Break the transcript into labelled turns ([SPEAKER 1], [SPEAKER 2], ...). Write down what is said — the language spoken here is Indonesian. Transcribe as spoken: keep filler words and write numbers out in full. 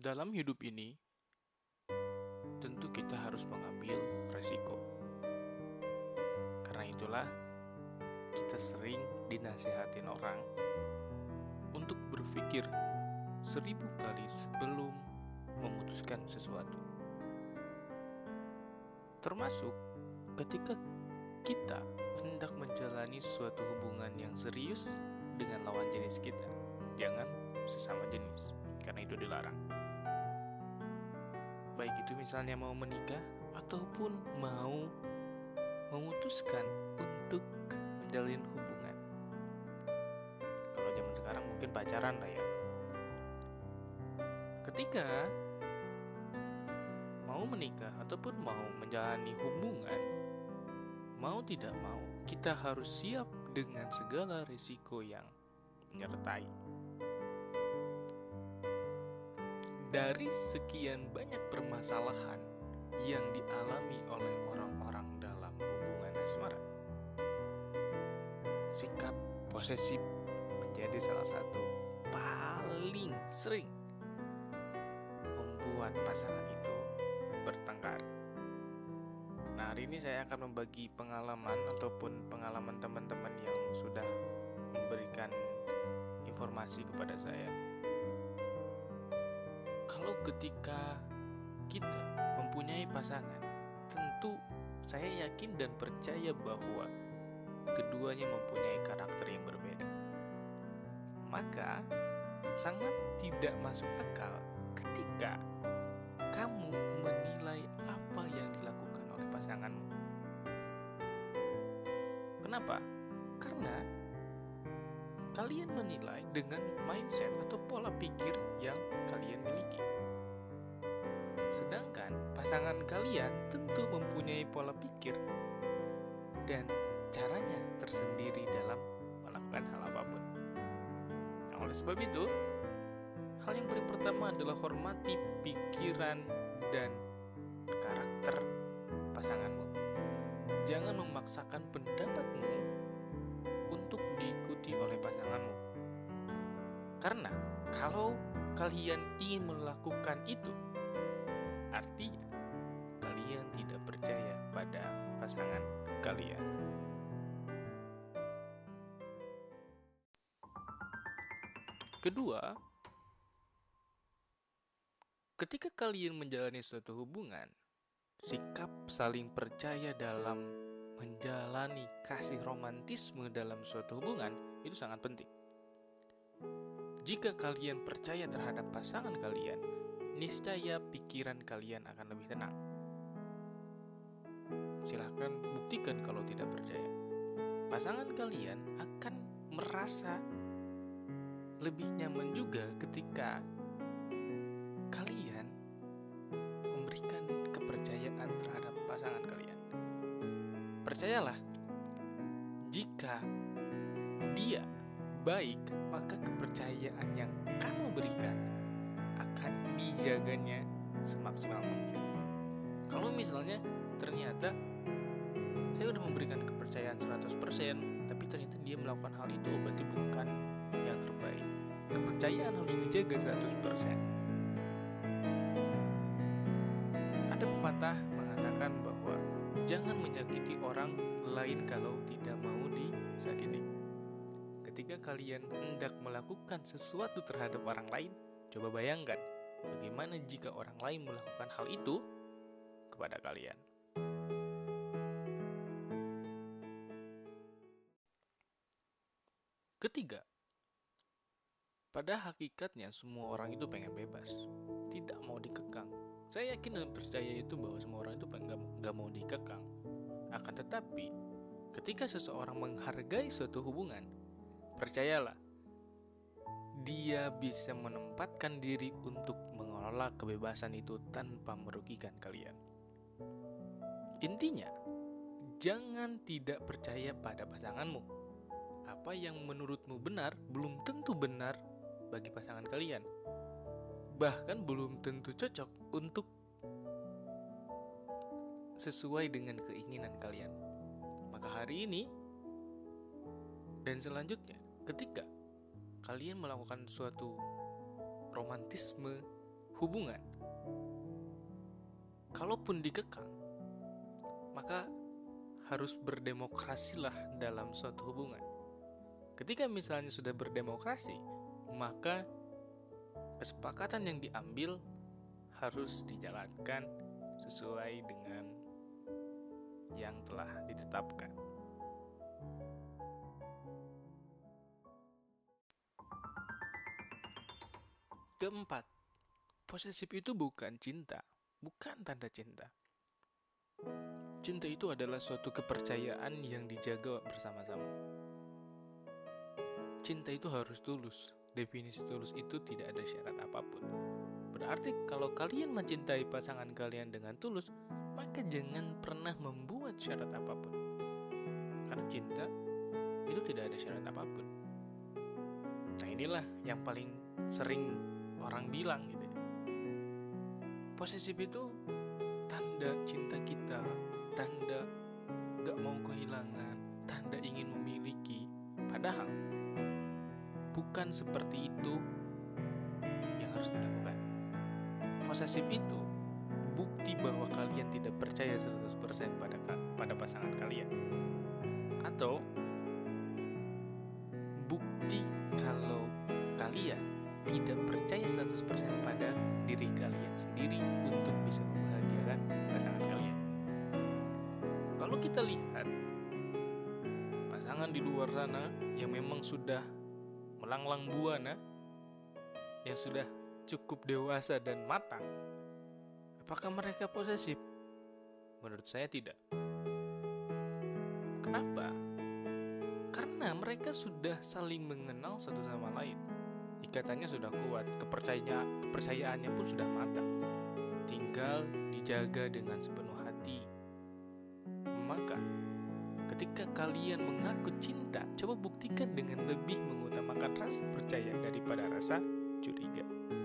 [SPEAKER 1] Dalam hidup ini, tentu kita harus mengambil resiko. Karena itulah, kita sering dinasehatin orang untuk berpikir seribu kali sebelum memutuskan sesuatu. Termasuk ketika kita hendak menjalani suatu hubungan yang serius dengan lawan jenis kita. Jangan sesama jenis, karena itu dilarang. Baik itu misalnya mau menikah ataupun mau memutuskan untuk menjalin hubungan. Kalau zaman sekarang mungkin pacaran lah ya. Ketika mau menikah ataupun mau menjalani hubungan, mau tidak mau, kita harus siap dengan segala risiko yang menyertai. Dari sekian banyak permasalahan yang dialami oleh orang-orang dalam hubungan asmara, sikap posesif menjadi salah satu paling sering membuat pasangan itu bertengkar. Nah, hari ini saya akan membagi pengalaman ataupun pengalaman teman-teman yang sudah memberikan informasi kepada saya. Kalau ketika kita mempunyai pasangan, tentu saya yakin dan percaya bahwa keduanya mempunyai karakter yang berbeda. Maka sangat tidak masuk akal ketika kamu menilai apa yang dilakukan oleh pasanganmu. Kenapa? Karena kalian menilai dengan mindset atau pola pikir yang kalian miliki. Sedangkan pasangan kalian tentu mempunyai pola pikir dan caranya tersendiri dalam melakukan hal apapun. Nah, oleh sebab itu, hal yang paling pertama adalah hormati pikiran dan karakter pasanganmu. Jangan memaksakan pendapatmu untuk diikuti oleh pasanganmu. Karena kalau kalian ingin melakukan itu, artinya kalian tidak percaya pada pasangan kalian. Kedua, ketika kalian menjalani suatu hubungan, sikap saling percaya dalam menjalani kasih romantisme dalam suatu hubungan itu sangat penting. Jika kalian percaya terhadap pasangan kalian, niscaya pikiran kalian akan lebih tenang. Silahkan buktikan kalau tidak percaya. Pasangan kalian akan merasa lebih nyaman juga ketika kalian memberikan kepercayaan terhadap pasangan kalian. Percayalah, jika dia baik, maka kepercayaan yang kamu berikan akan dijaganya semaksimal mungkin. Kalau misalnya ternyata saya udah memberikan kepercayaan seratus persen, tapi ternyata dia melakukan hal itu, berarti bukan yang terbaik. Kepercayaan harus dijaga seratus persen. Ada pepatah mengatakan bahwa jangan menyakiti orang lain kalau tidak mau disakiti. Ketika kalian hendak melakukan sesuatu terhadap orang lain, coba bayangkan bagaimana jika orang lain melakukan hal itu kepada kalian. Ketiga, pada hakikatnya semua orang itu pengen bebas, tidak mau dikekang. Saya yakin dan percaya itu bahwa semua orang itu pengen gak mau dikekang. Akan tetapi, ketika seseorang menghargai suatu hubungan, percayalah, dia bisa menempatkan diri untuk mengelola kebebasan itu tanpa merugikan kalian. Intinya, jangan tidak percaya pada pasanganmu. Apa yang menurutmu benar belum tentu benar bagi pasangan kalian. Bahkan belum tentu cocok untuk sesuai dengan keinginan kalian. Maka hari ini dan selanjutnya, ketika kalian melakukan suatu romantisme hubungan, kalaupun dikekang, maka harus berdemokrasilah dalam suatu hubungan. Ketika misalnya sudah berdemokrasi, maka kesepakatan yang diambil harus dijalankan sesuai dengan yang telah ditetapkan. Keempat, posesif itu bukan cinta, bukan tanda cinta. Cinta itu adalah suatu kepercayaan yang dijaga bersama-sama. Cinta itu harus tulus. Definisi tulus itu tidak ada syarat apapun. Berarti kalau kalian mencintai pasangan kalian dengan tulus, maka jangan pernah membuat syarat apapun. Karena cinta itu tidak ada syarat apapun. Nah, inilah yang paling sering orang bilang gitu ya. Posesif itu tanda cinta kita, tanda gak mau kehilangan, tanda ingin memiliki. Padahal bukan seperti itu yang harus dilakukan. Posesif itu bukti bahwa kalian tidak percaya seratus persen pada pada pasangan kalian. Atau bukti kalau kalian tidak percaya seratus persen pada diri kalian sendiri untuk bisa membahagiakan pasangan kalian. Kalau kita lihat pasangan di luar sana yang memang sudah melanglang buana, yang sudah cukup dewasa dan matang, apakah mereka posesif? Menurut saya tidak. Kenapa? Karena mereka sudah saling mengenal satu sama lain. Ikatannya sudah kuat, kepercayaan kepercayaannya pun sudah matang. Tinggal dijaga dengan sepenuh hati. Maka ketika kalian mengaku cinta, coba buktikan dengan lebih mengutamakan rasa percaya daripada rasa curiga.